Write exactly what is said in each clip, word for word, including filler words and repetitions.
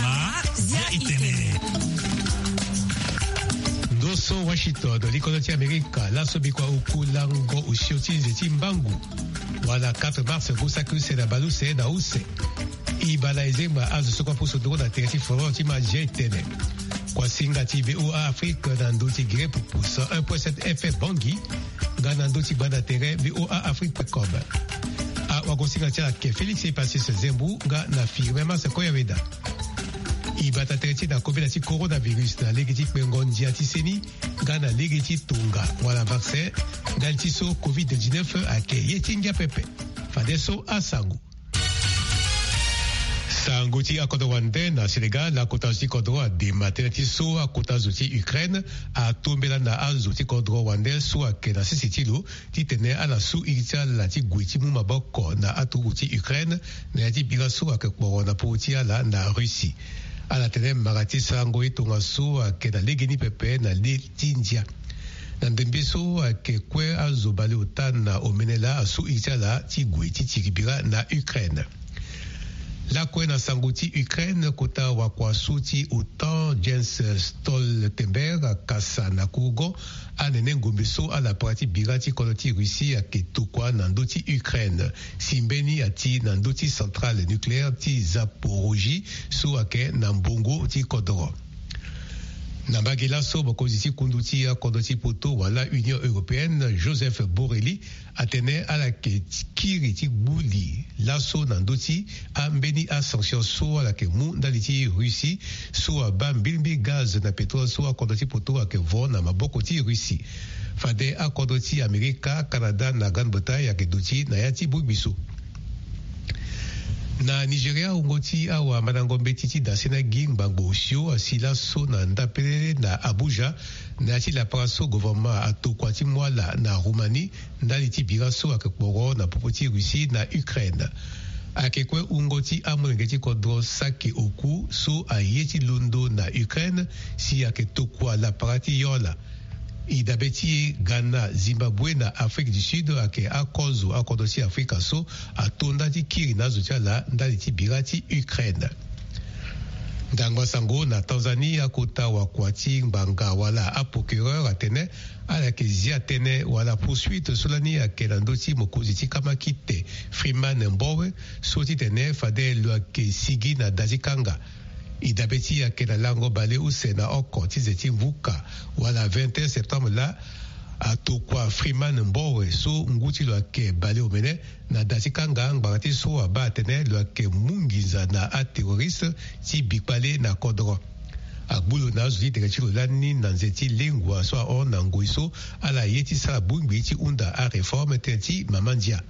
Goma, zia itene. Doso Washington, l'Ikonoti Amerika, la sobikwa ukulango ushoti zeti mbangu. Wala quatre mars, kusaku sena baluse na use. Ibala ezema azu sokwa puso duro na tereti foro tima jetene. Kwa singa ti V O A Afrique na ndoti gire pupusa un virgule sept F M Bangi. Gana ndoti banda tere V O A Afrique point com. A wakosinga tia ke Félix e passé ce zembu ga na firme ma se koyaveda. Ibata tereti na COVID ti coronavirus na legiti pengondi atiseni ga na legiti tunga wala vaccin ga tiso COVID dix-neuf ake yetinga pepe. Fadeso asangu. Sanguti a Kodowande na Sénégal, la kotazuti kodro a dématerati so a kotazuti Ukraine a tombela na azuti kodro wande so a ke na sisitilo ti tene a la su iritia la ti gwiti mu maboko na aturuti Ukraine na ti biga so a ke korona pouti ala na Russie. A la tene marati sango itonga so a ke na legeni pepe na le tindia. Na ndembeso a ke kwe a zobale otan na omenela a su iritia la ti gwiti tiribira na Ukraine. La kwena sanguti Ukraine kota wakwasuti utan Jens Stoltenberg kasa na kugo anene ngombeso ala prati birati koloti Russie ake tukwa nandoti Ukraine simbeni ati nandoti centrale nucléaire ti Zaporozhye so ake nambongo ti kodro. Nambagela so bokoziti kunduti ya kodoti poto wala Union Européenne Joseph Borrelli atene ala ke kiri ti buli laso nandoti ambeni a sanction so ala ke mu ndaliti Russie so a bambilbi gaz na pétrole so a kodoti poto ake vo na maboko ti Russie fade a kodoti Amerika Canada na Grande-Bretagne ake duti na yati bubiso. Na Nigeria ungoti awa manangombe titi da senagi mbango osio asila so na ndapele na Abuja na ati la paraso gouvernement atokwati mwala na Roumanie ndaliti biraso akekporo na popoti Russie na Ukraine. Akekwe ungoti amwengeti kodro sake oku so ayeti londo na Ukraine si aketokwa la parati yola. Idabeti Ghana, Zimbabwe na Afrique du Sud ake akozo akodosi Afrika so atonda ti kiri na zutia la ndaliti birati Ukraine. Ndangwa sango na Tanzania kota wakwati mbanga wala a procureur atene ala ke zia tene wala poursuite solani ake landoti mokozi ti kamakite Freeman Mbowe so ti tene fade lo ake sigi na dazikanga. Idabeti ya ke na lango bale use na oko tizeti mvuka wala vingt et un septembre la atokwa Freeman Mbowe so nguti lo ake bale omene na dasikanga ngbarati so abatene lo ake mungiza na a terroriste ti bikpale na kodro. Agbulo na zuli tegachilo lani na nzeti lingwa so a on na ngoiso ala yeti sa bungbi ti unda a reforme tenti mamandia.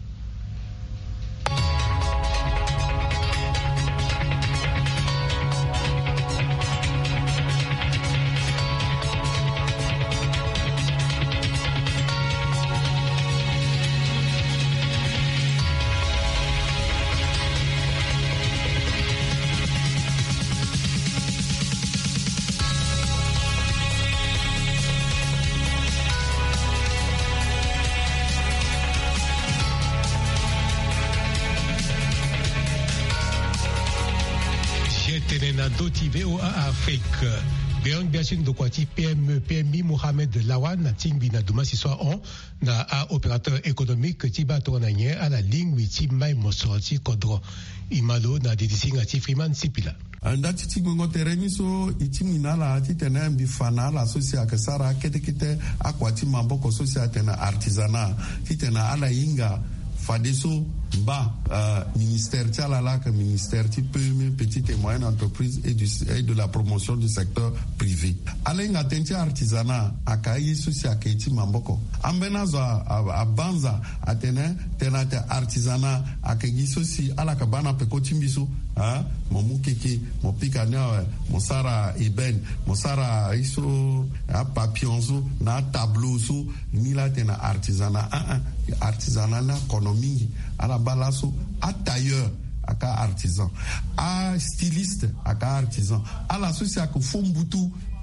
Doti V O A Afrique. Beang biasin do kwati P M E P M I Mohamed Lawan na tingbi na duma si soa on na a opérateur économique ti bato na nye a la ligne ti mai mosorti kodro imalo na dedisinga ti Freeman Sipila. Ndati ti ngongo tereni so iti minala ti tena mbifana la sosia kesara kete kete akwati mamboko sosia tena artisana ti tena ala inga fadeso ba euh, ministère tialala que ministère ti P M E petite et moyenne entreprise et, du, et de la promotion du secteur privé alenga tenti artisanat akayi sosi akaiti mamboko ambena zo abanza atene tenate artisanat akayi sosi ala kabana pekotimbiso ah momu keke mo pikanya mo sara eben mo sara iso a papionzo na tableau so ni la tena artisanat ah artisanat na économie ala balaso à tailleur aka artisan à styliste aka artisan à la société que fombutu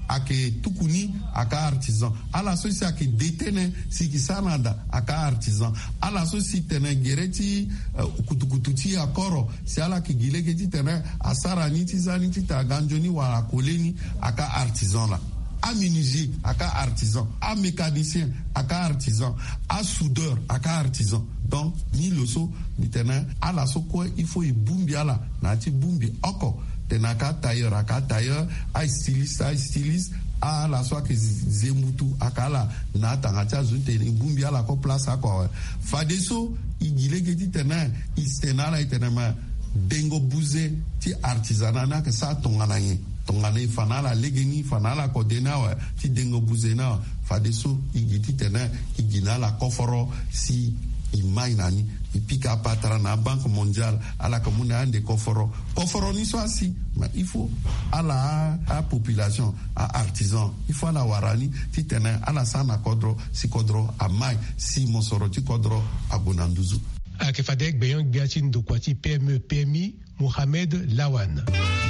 ake tukuni aka artisan ala so si ake detene siki sanada aka artisan ala so si tene gereti uh, kutukutu ti akoro si ala ki gileke ti tene asara ni ti zani ti taganjoni wala koleni aka artisan la. A menuisier aka artisan, a mécanicien aka artisan, a soudeur aka artisan. Donc ni loso ni tene ala so ko il faut e bumbi ala na ti bumbi oko tena ka tailleur aka tailleur, a styliste a styliste, a la so ke zemutu aka la na tanga cha zunte ni bumbi ala ko place ako fadeso igile ke ti tene istena la tene ma dengo buze ti artisanat na ke sa tongana ye tongana fanala legeni fanala kodena wa ti dengo buze na fadeso igiti tene igina la koforo si imai nani ipika patra na banque mondiale ala komuna ande koforo koforo ni so asi mais il faut ala a population a artisan il faut la warani ti tene ala sana kodro si kodro amai si mosoro ti kodro abonanduzu ake fadek beyon biatin do kwati P M E P M I Mohamed Lawan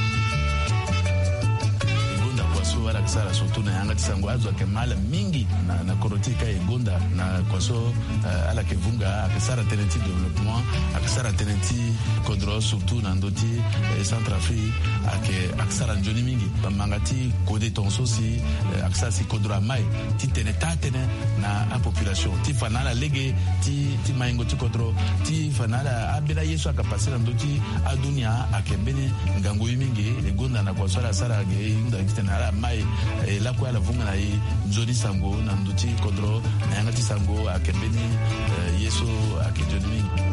wala kisara surtout na yanga tisango azo ke mala mingi na na korotika e gonda na kwaso uh, ala ke vunga akisara tenenti développement akisara tenenti kodro surtout na ndoti e Centrafrique ake akisara njoni mingi mangati kode tonso si uh, akisara si kodro mai ti teneta tene na a population ti fanala lege ti ti maingo ti kodro ti fanala abela yeso akapasira ndoti adunia akembene ngango mingi e gonda na kwaso ala sara ge nda kitena mai e la kwa la vunga na i nzori sango na nduti kodro na yanga ti sango akembeni uh, yeso akejoni mingi.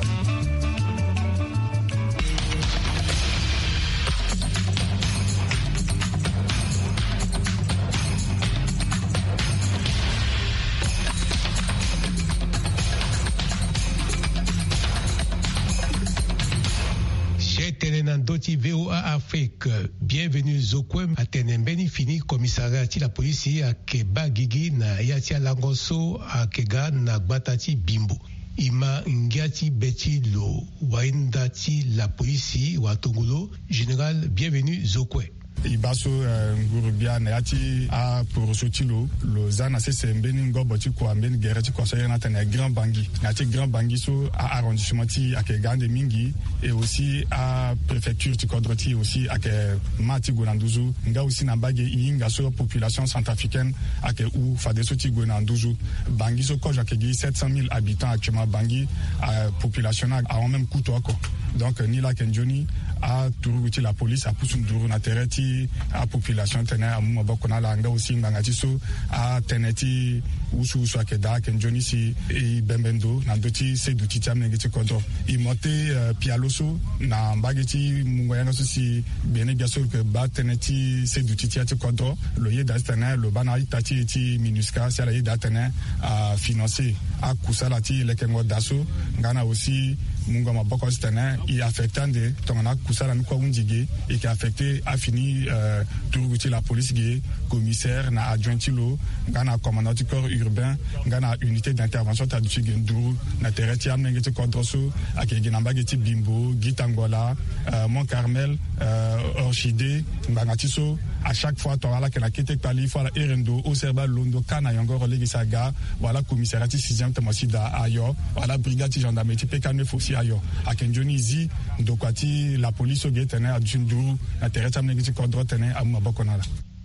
Doti V O A Afrique, bienvenue Zokwem a tenembeni fini commissariat ti la police a Keba Gigi na yatia Langoso a Kega na Gbatati Bimbo. Ima Ngiati Beti Lo Waindati la police Watongolo, général bienvenue Zokwe. Ibaso ngurubia na yati a pour sotilo lo zana se sembeni ngobo ti ko ambeni gereti ko so yana tane grand bangi na ti grand bangi so a arrondissement ti ake gande mingi et aussi à préfecture ti kodroti aussi ake mati gonanduzu nga aussi na bage inga so population centrafricaine ake ou fadeso ti gonanduzu bangi so ko ake gi sept cent mille habitants actuellement bangi a population a même couteau ko donc ni la kenjoni a turu ti la police a pousse nduru na tereti a population tene a mo bokona la nga aussi ngangati so a teneti usu usu akeda ken joni si e bembendo na doti se duti tiam ngeti kodro i monte uh, pialoso na mbageti mungo yanga so si bene bien sûr que ba teneti se duti tiati kodro lo ye da tene lo bana itati ti minuska si ala ye da tene a financer a kusala ti lekengo daso ngana aussi mungo maboko tene i affectande tongana kusala ko undige et qui a affecté a fini euh, tout la police qui commissaire na adjoint lo ngana commandant du corps urbain ngana unité d'intervention ta du genduru na tereti am ngeti kodroso akegi na mbageti Bimbo Gitangola euh, Mont Carmel euh, Orchidée ngatiso à chaque fois to ala que la kete pali fois la erendo au serba londo kana yango relegi saga voilà commissariat sixième tamasi da ayo voilà brigade gendarmerie pekane fosi ayo akenjoni zi ndokwati la police getene adjundu na tereta mnegiti kodro tene amma bokonala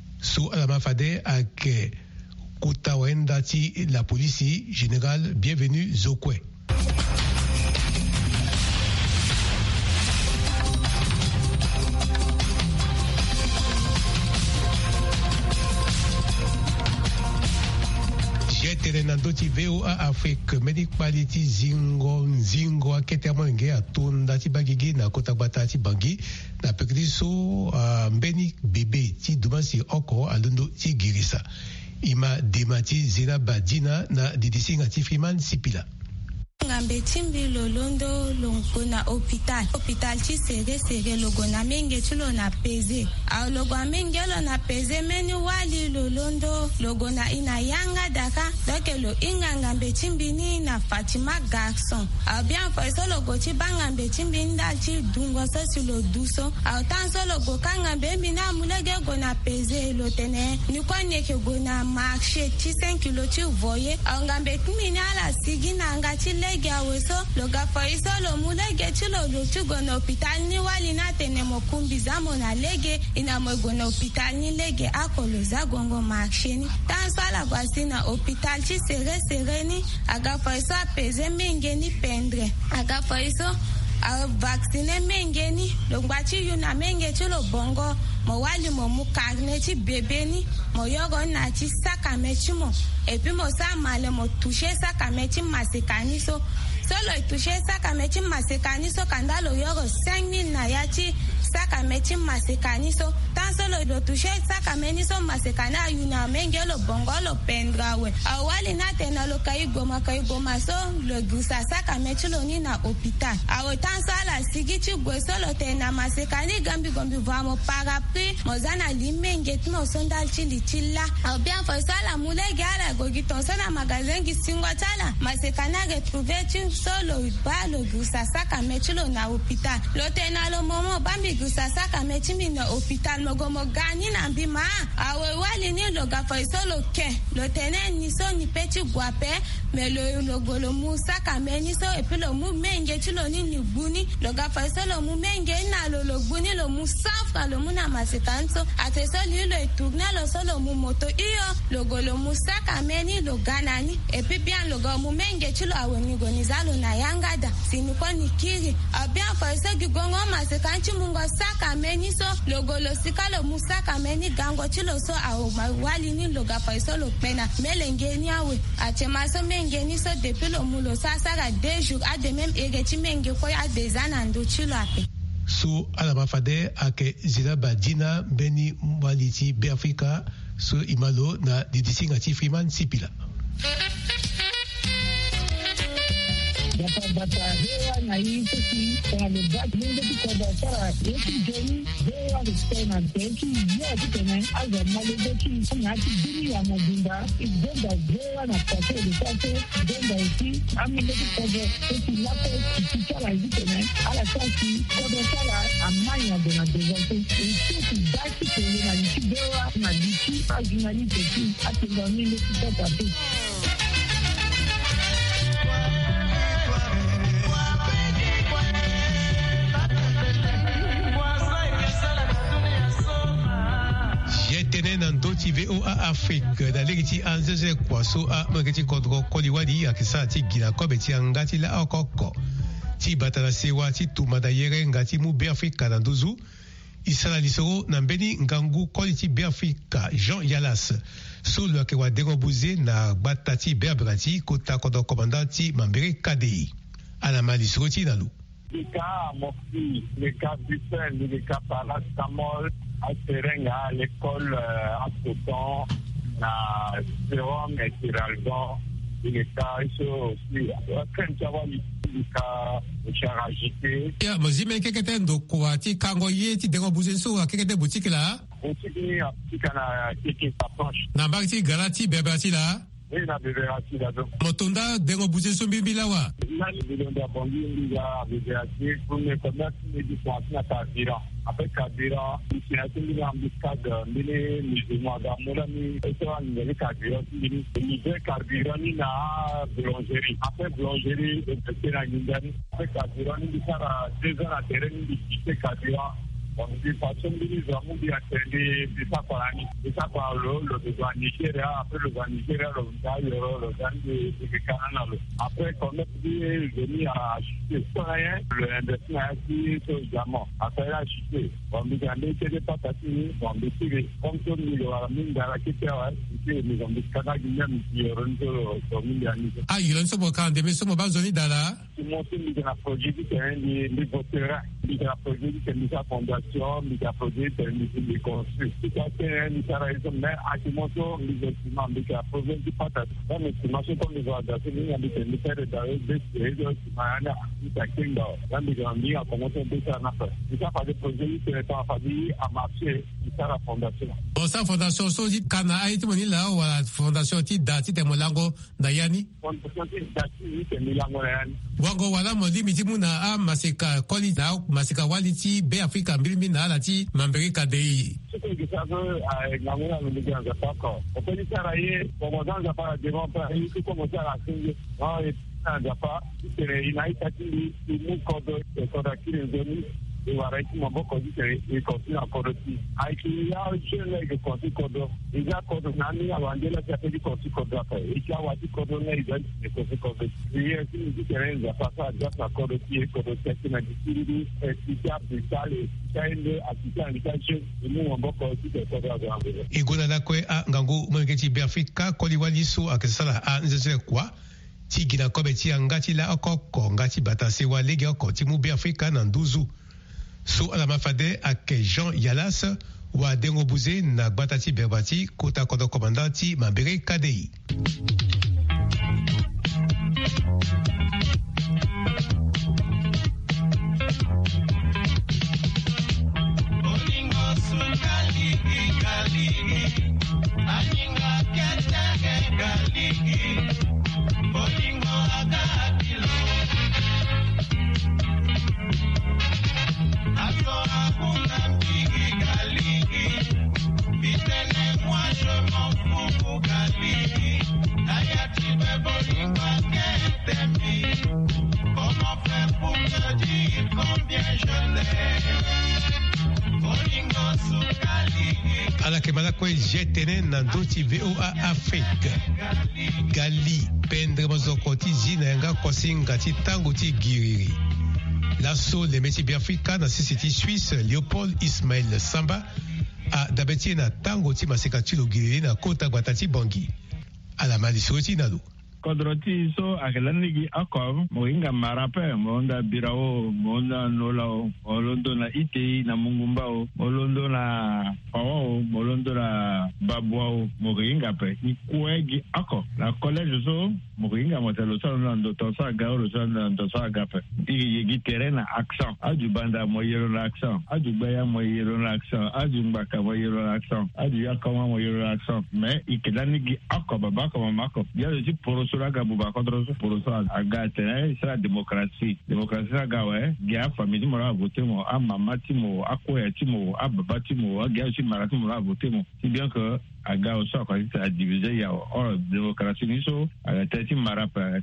su alama fade ak kuta wenda ti la police général bienvenue Zokwe. Nando ti V O A Afrique medik pali ti zingo zingo akete mange atunda ti bagigi na kota gbata ti bangi na pekri so uh, mbeni bebe ti dumasi oko alundo ti girisa ima dema ti zena badina na didisinga ti Freeman Sipila. ngambe chimbi lolondo longona hospital hospital chi sere sere logona menge chulo na peze au logona menge lo na peze meni wali lolondo logona ina yanga daka doke lo inga ngambe chimbi ni na Fatima garçon au bien fa so logo chi banga ngambe chimbi nda chi dungo so si lo duso au tan so logo kanga bembi na mulege gona peze lo tene ni kwa nyeke gona marché chi cinq kilo chi voye au ngambe kimi ni ala sigi na nga chi lege aweso loga fa iso lo mulege chi lo lo chi gona hospital ni wali na tene mo kumbi zamo na lege ina mo gona hospital ni lege akolo za gongo marché ni tan so ala kwa sina hospital chi sere sere ni aga fa iso peze menge ni pendre aga fa iso a vaccine menge ni longba chi yuna menge chi lo bongo mo wali mo mukarne chi bebe ni mo yogo na chi saka mechi mo et puis mo sa male mo toucher saka mechi masekani so solo toucher saka mechi masekani so kandalo yogo cinq mille na yachi saka mechi masekani so tan solo do toucher saka meni so masekani ayuna menge lo bongo lo pendrawe awali na tena lo kai goma kai goma so lo gusa saka mechi lo ni na hospital awo tan sala sigi chi gwe solo tena masekani gambi gombi vamo parapluie mozana limenge tno sondal chili chilla au bien fa sala mulege ala gogi ton sana magasin gi singwa tala masekana retrouver chi solo ba lo gusa saka mechi lo na hospital lo tena lo momo bambi gusa saka mechi mi na hospital mogomo gani na mbima awe wali ni lo ga fa solo ke lo tena ni so ni peti guape me lo lo golo musa kameni so e puis lo mu menge chi lo ni ni buni lo ga fa solo mu menge na lo lo buni lo musafra lo mu na masekanso ate so li lo tourne lo solo mu moto iyo lo golo musa kameni lo ganani e puis bien lo go mu menge chi lo awoni gonizalo na yangada sini kwa nikiri a bien fa so gi gongo masekanchi mungo saka meni so lo golo sikalo musa kameni gango chi lo so awo wali ni lo ga fa solo pena melenge ni awe ate maso mengeni so depuis le mulo sasa ga deux jours a de même egeti menge ko ya des anando chilo ape su alama fade ake zina badina beni mwaliti beafrika su imalo na didisinga ti Freeman Sipila bata bata hewa na hii sisi kwa mbaki ndio kwa sara yetu jeni hewa tena teki yote tena aza malezetu na kidini ya mabunda ibenda hewa na pate de pate benda isi amile kwa sisi lapo kitala hivi tena ala sasi kwa sara amanya de na devote sisi baki tena na kidewa na dichi ajinali teki atendani ile kitata Nandoti V O A Afrique na legiti anzeze kwaso a magati kodro koliwadi akisa ti gina kobeti angati la akoko ti batala sewa ti tumada yere ngati mu be Afrika na nduzu isala lisoro na mbeni ngangu koliti be Afrika Jean Yalas solo ke wa derobuze na batati be abrati kota kodo komandati mambere K D I ana malisoro ti nalu le cas Mofi, le cas Bussen, le cas Paracétamol, à Serenga, à l'école à Coton, à Sérum et Tiralgon, le cas ici aussi. Quand tu vas le cas Charagité. Ya, mzime kekete ndo kwa ti kango ye ti dengo buzenso a kekete boutique la. Boutique a ti kana keke approche. Na bakti garati beberati la. Oui, na beberati la donc. Motonda dengo buzenso mbibila wa. Na bilonda bongi ndiga beberati pour me commerce ni di pointe na Kadira. Après Kadira, ici na ti ni ambiscade mine musulman da molami eto ni Kadira ni ni de Kadira ni na boulangerie. Après boulangerie de na Ngindani. Après Kadira ni di sara deux ans à terrain ni di Kadira. On dit pas que nous avons dit à Télé, des Saparani, des Saparo, le besoin Nigeria, après le besoin Nigeria, le besoin le besoin de Canada. Après, quand on est venu à chuter, rien, le investissement a été sur le diamant. Après, il a chuté. On dit qu'il n'y a pas de papier, on dit qu'il comme tout le monde a mis dans la question, nous avons dit qu'il y a un million de dollars. Ah, il y a un million de dollars, mais ce n'est pas besoin d'aller. monté un projet qui est un terrain, un projet qui est une fondation, un projet qui est une construction. C'est un raison, mais à ce moment, les instruments, les problèmes qui partent, les estimations comme les organisations, les ministères de la des réseaux, les actions, les grandes à commencer de faire un affaire. C'est ça, par des projets qui sont en famille, à marcher, qui sont la fondation. Bon, ça, fondation, so, dit, Kana, Haïti, Monila, ou la fondation, ti, dati, te molango, Dayani? Fondation, ti, dati, te molango, Dayani. Wango, wala, modi, miti, muna, a, masika, koli, na, masika, waliti, be, Afrika, mbili, na, alati, mamberi, kadei. Ce que je savais, à Namuna, nous ne disons pas encore. On peut dire, ça, pour moi, dans la part de mon père, il faut commencer à la signer. Non, et, dans la part, il n'a pas été, il nous code, il code à qui les données. Et voilà, il m'a beaucoup dit qu'il continue encore aussi. Avec il y a un jeune qui continue encore. Il y a encore un ami avant de la faire du continue encore. Et il y a un petit cordon là, il doit être continue encore. Il y a aussi une différence, il y a pas ça, il y a un cordon qui est cordon qui est difficile, et qui est applicable, et qui est appliqué en l'éducation. Et nous, on va beaucoup aussi de cordon à grande. Et Goulana Kwe a Ngango, Mwengeti Berfika, Koliwaliso, Akesala, a Nzeze Kwa. Ti Gina Kobeti Angati la Okoko, Ngati Batasewa, Lege Oko, Timu Berfika, Nanduzu. So ala mafade ak Jean Yalas wa dengo buze na batati berbati kota kodo komandanti mambere kadei. ala ke mala kwe jetene nando ti V O A Afrique gali pendre mozoko ti zina nga kosinga ti tango ti giriri lasso le métiers biafrika na sisiti Suisse Léopold Ismaël Samba a dabeti na tango ti maseka ti lo giriri na kota gwatati bongi ala mali suroti nalo Kodroti so akelanigi akor moinga marape monda birao monda nolao molondo na ite na mungumbao molondo na pao molondo na babuao moinga pe ikuegi akor la collège so moinga motelo so na ndo sa gaoro so na ndo sa gape i gi terrain accent aju banda moyero na accent aju baya moyero na accent aju mbaka moyero na accent aju yakoma moyero na accent mais ikelanigi akor baba kama mako ya ti poro suraga buba contre pour ça agate c'est la démocratie démocratie agawe gia famille mo ra voter mo a mama ti mo akoya ti mo a baba ti mo a gia ti mara ti mo ra voter mo si bien que aga o so ko ta diviser ya o démocratie ni so aga ti mara pa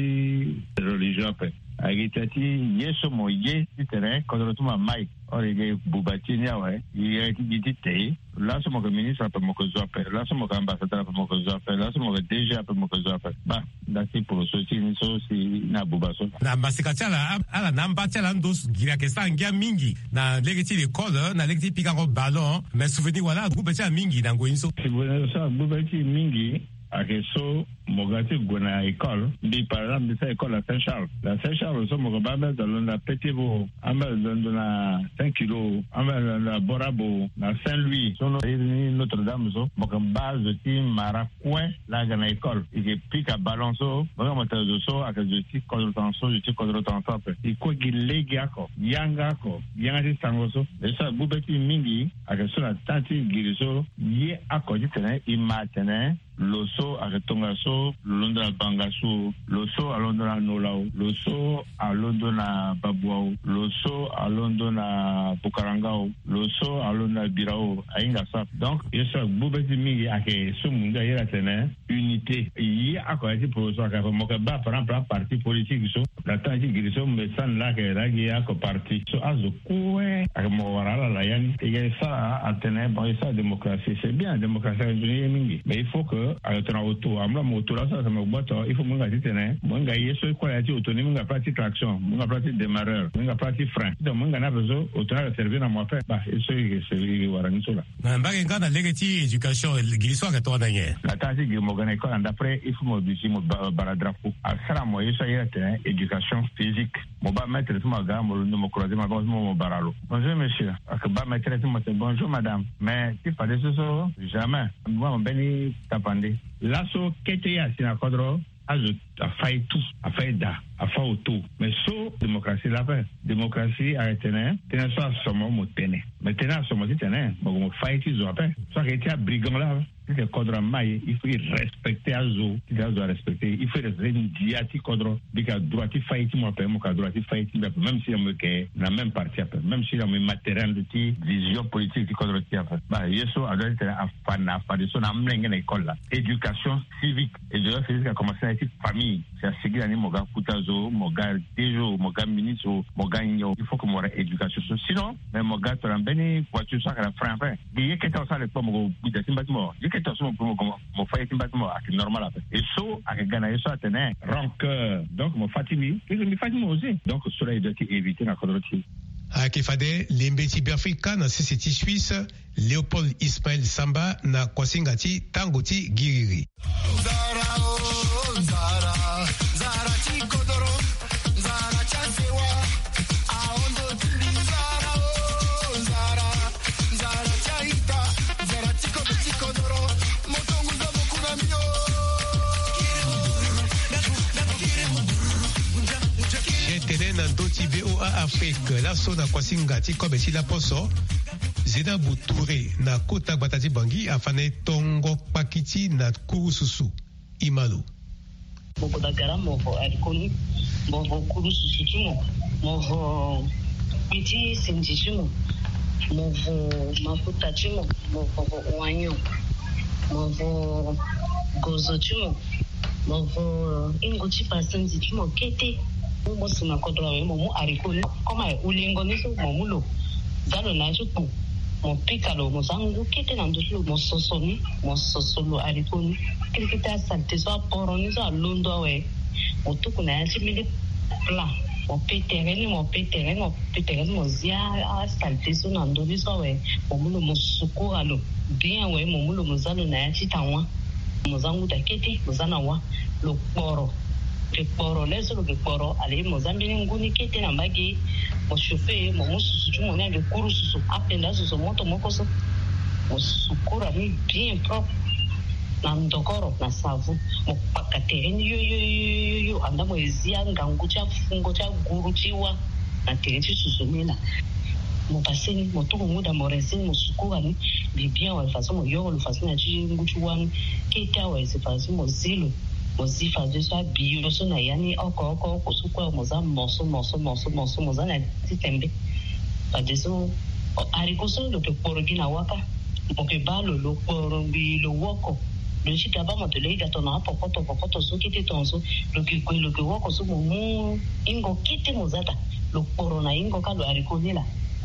ti religion pa aga ti yeso mo ye ti tere contre tout ma mai orige bubati ni awe ye ti ti te là ce mon ministre peut me causer là ce mon ambassadeur peut me causer là ce mon D G peut me causer bah dati pour sortir ni so si na bubaso na masikachala ala namba chala ndos gira ke sangia mingi na legeti l'école na legeti pikango ballon mais souvenir wala groupe cha mingi na ngoinso ça groupe mingi akeso mogati gona école ndi par exemple cette école à Saint-Charles la Saint-Charles so mo ba ba dans la Petit-Bo amba dans la cinq kilos amba la Borabo na Saint-Louis so Notre-Dame so mo kan base ti marakwe la gana école et puis ka balanço mo mo ta so aka je ti contre-tension je ti contre-tension e ko gi legi ako yanga ko yanga ti sangoso e sa bubeti mingi aka so na tanti giriso ye ako ti tene i matene loso akatonga so londo na bangaso loso alondo na nolao loso alondo na babuao loso alondo na bukarangao loso alondo na birao ainga sa donc yesa bubeti mingi ake so munga yera tene unité yi akoyati proso aka moka ba par exemple parti politique so la tanji giriso mesan la ke ragi ako parti so azo koe aka mo warala la yani et ça atene bon ça démocratie c'est bien démocratie mingi mais il faut que ayotona auto amla moto la ça me boto il faut munga titene munga yeso ko ya ti auto ni munga pratique traction munga pratique démarreur munga pratique frein donc munga na bezo auto na servir na moi fait bah eso yi servir warani sola na mbage ngana legeti education giliswa ka to danye la tasi gi mo gane ko d'après il faut mo bisi mo baradrapo a sara mo yeso ya tene éducation physique. Mon bas maître, c'est ma gamme, mon croisé, ma bonne, mon baralo. Bonjour, monsieur. Bas maître, c'est moi, bonjour, madame. Mais, il fallait ce soir, jamais. Moi, mon béni, t'appendez. L'assaut, qu'est-ce qu'il y a, c'est un cadre, a fait tout, a fait da, a fait tout. Mais so, démocratie, la paix. Démocratie, a été, tenez ça à ce moment, tenez. Mais tenez à ce moment, tenez, mais on fait tout, ça fait. Ça, qui était un brigand là, le cadre maille, il faut respecter Azo, il doit respecter, il faut respecter Diati cadre, il a droit de faire tout, moi, moi, droit de faire tout, même si on me qu'est la même partie, même si on me matériel de vision politique du cadre qui a fait. Bah, yeso, a donné un fan, a fait de son amener à l'école là. Éducation civique, et je vais faire commencer à être famille, c'est à seguir l'année, mon gars, Koutazo, mon gars, Tejo, mon gars, ministre, mon gars, il faut que mon éducation, sinon, mais mon gars, tu as un béni, voiture, ça, qu'elle a fait un peu. Il y a quelqu'un qui a fait mon gars, il y a quelqu'un qui mon fait un bâtiment normal et so à gagner ça tenait rancœur donc mon fatimi il me fatimi aussi donc cela doit être évité dans le cadre à Kefade l'embêti Africa na société suisse Léopold Ismaël Samba na Kwasingati Tangoti Giriri Nandoti B O A Afrique la so na Kwasingati kobesi la poso Zeda Boutouré na Kota Batati Bangi afane Tongo Pakiti na Kurususu Imalo Boko Dakara movo Arikoni movo Kurususu tumo movo Piti Sendisumo movo Maputa tumo movo Wanyo movo Gozo tumo movo Ingoti Pasenzi tumo Kete mo sima kodra we mo arikoni koma ulingo niso mo mulo zalo na chupu mo pikalo mo zangu kete na ndulo mo sosoni mo sosolo arikoni kirikita salte so poro ni so londo we mo tuku na chimili pla mo petereni mo petereni mo petereni mo zia salte so na ndulo so we mo mulo mo sukuralo bien we mo mulo mo zalo na chitanwa mo zangu da kete mo zanawa lo poro ke poro leso lo ke poro ale Mozambique nguni kete na mbagi mo chauffeur mo mususu tu mo na de kurususu apenda so moto mokoso mo sukura ni bien propre na ndokoro na savu mo pakatereni yo yo yo yo anda mo ezia ngangu cha fungo cha guru chiwa na tereti susumina mo paseni mo to muda mo resini mo sukura ni bien wa façon mo yo lo façon na chi nguchu wan kete wa ese façon mo zilo Mozi faisait ça bio so na yani oko oko kusukwa moza moso moso moso moso moza na titembe padeso arikoso lo ke porogina waka moke balo lo porombi lo woko lo chita ba motele ga tona popoto popoto so kiti tonso lo ke ko lo ke woko so mu ingo kiti mozata lo porona ingo ka lo arikonila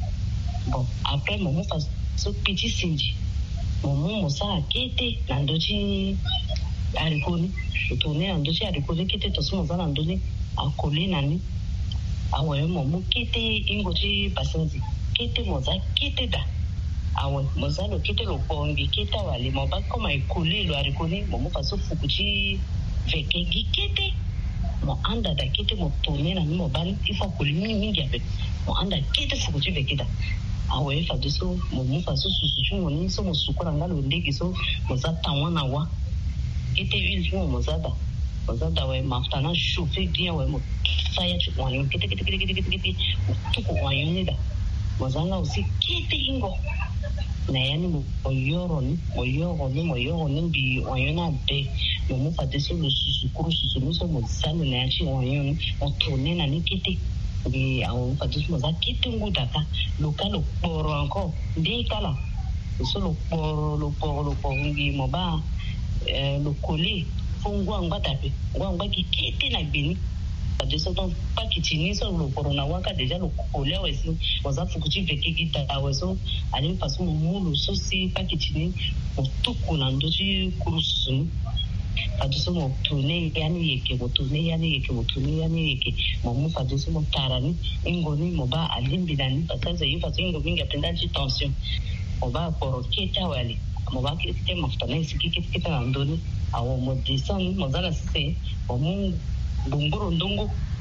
bon après mo fa so petit sinji mo mo sa kiti na ndochi arikoni tourner en dossier arikoni kiti to so mozana ndoni akoli nani awe mo mu kiti ingoti basenzi kiti moza kiti da awe mozalo kiti lo pongi kita wale mo ba koma ikoli lo arikoni mo mo faso fukuchi veke kiti mo anda da kiti mo tourner nani mo ban ifo koli mingi ape mo anda kiti fukuchi veke da awe fa deso mo mo faso susu mo ni so mo sukura ngalo ndegi so moza tawana wa était une fois mozada mozada ouais maftana chauffer bien ouais mo faya tu on yon kete kete kete kete kete kete tout ko on yon da mozanga aussi kete ingo na yani mo yoro ni mo yoro ni mo yoro ni bi on yon a be mo mo fa deso le susu kuru susu mo so mo sale na chi on yon mo tourner na ni kete bi on fa deso mo za kete nguda ka lokalo poro encore ndi kala so lo poro lo poro lo poro ngi mo ba le coller fongwa ngatape ngwa kikete na bini de ce temps pas kitini so le corona waka déjà le coller aussi was afu kuchive kikita aweso ali façon mulu so si pas kitini otuku na ndochi kurusu aduso mo tune yani yeke mo tune yani yeke mo tune yani yeke mo mu faduso mo tarani ingoni mo ba alimbidani parce que yifa singo mingi atenda tension mo ba poroketa wali mo ba kite maftana sikike kite na ndoni awo mo disan mo zala se mo mu bunguru ndungu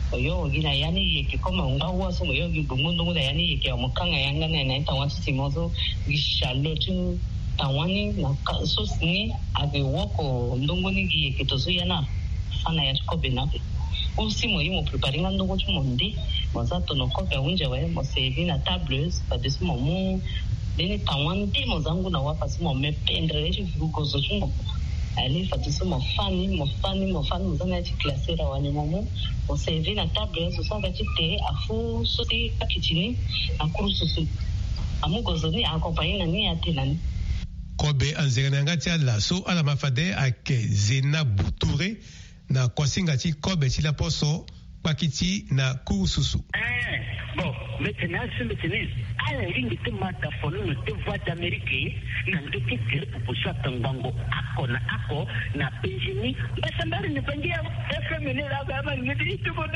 oyo gina yani yeke koma ngawa so moyo gibungundo ngula yani yeke omukanga yanga na na tawanti timozo gishalo tu tawani na so sini ave woko ndongoni yeke tozo yana fana ya kobe na aussi moi mo préparer ngando ko monde mo za to no ko ka unje wa mo servir na tableuse pa de ce moment bene tawandi mo zangu na wa pasi mo me pendre je vuko zo tu ali fatiso mo fani mo fani mo fani mo zana ti classer wa ni momo mo servir na tableuse so va ti te afu so ti kitini akurusu su amugo zo ni accompagner na ni atenani kobe anzerena ngati ala so ala mafade ake zena buture na kwasinga ti kobe ti la poso pakiti na kurususu. Eh, bon, maintenant c'est maintenant. À la ligne de mata fono te voix d'Amérique na ndoki kile kuposha tangango ako na ako na penjini basa mbali ni pangia F M ni la baba ngidi tu bodo.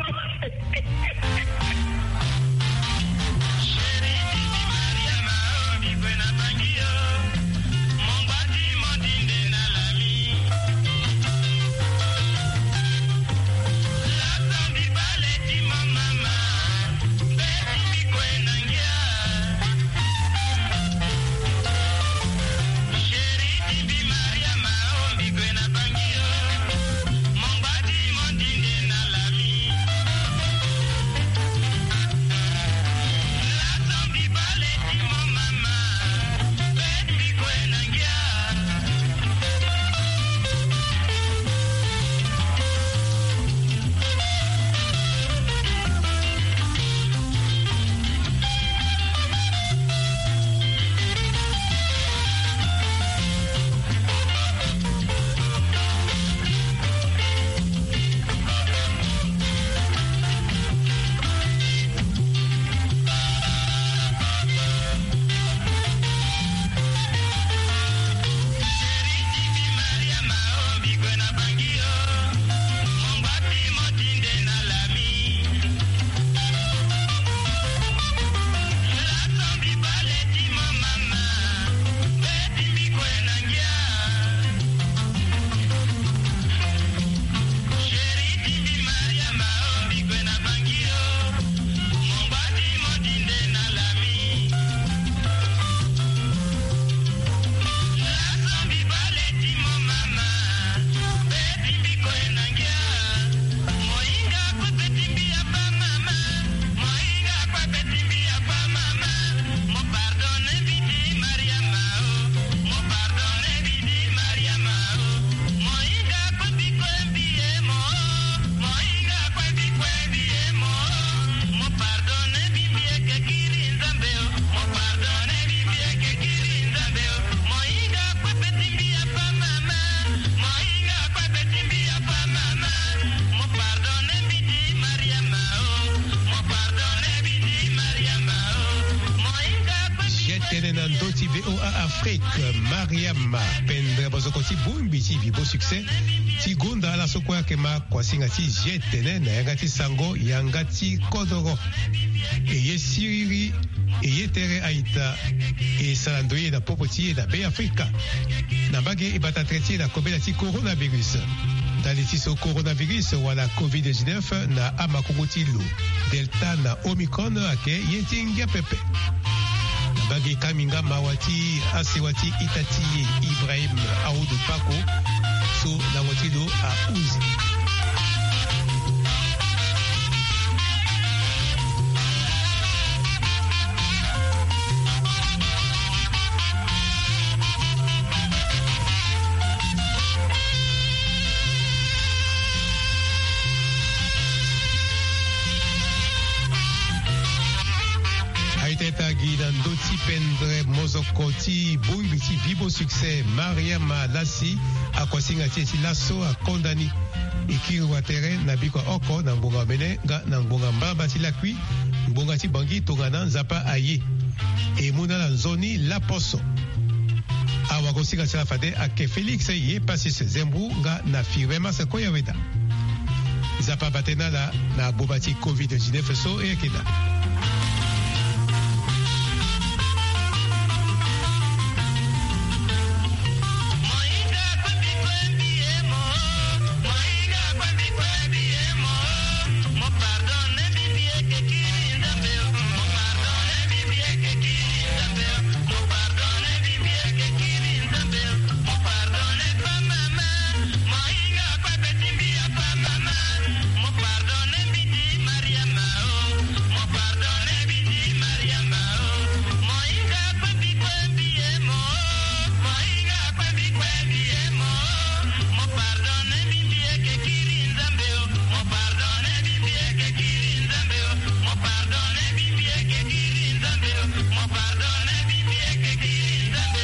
Mariama pendre bozokoti bumbi ti vibo succès ti gunda la sokwa kema kwasinga ti jetene na yanga ti sango yanga ti kodoro eye siriri eye tere aita e salandoye na popoti na be Afrika na bage e bata treti na kobela ti coronavirus dali ti so coronavirus wala covid dix-neuf na amakongo lo delta na omicron ake yeti ngia pepe bagi kaminga mawati asewati itati Ibrahim Aoudou Pako so na watilo a uzi Ndoti pendre mozokoti bumbi ti vibo succès Mariama Lassi akwasinga ti ti laso a kondani ikiri wa terrain na bikwa oko na ngbonga bene nga na ngbonga mbamba ti lakui ngbonga ti bangi tongana nzapa aye e muna na nzoni la poso awa kosinga ti la fade ake Félix ye pasis zembu nga na firema se koya weda nzapa batena la na boba ti covid dix-neuf so e keda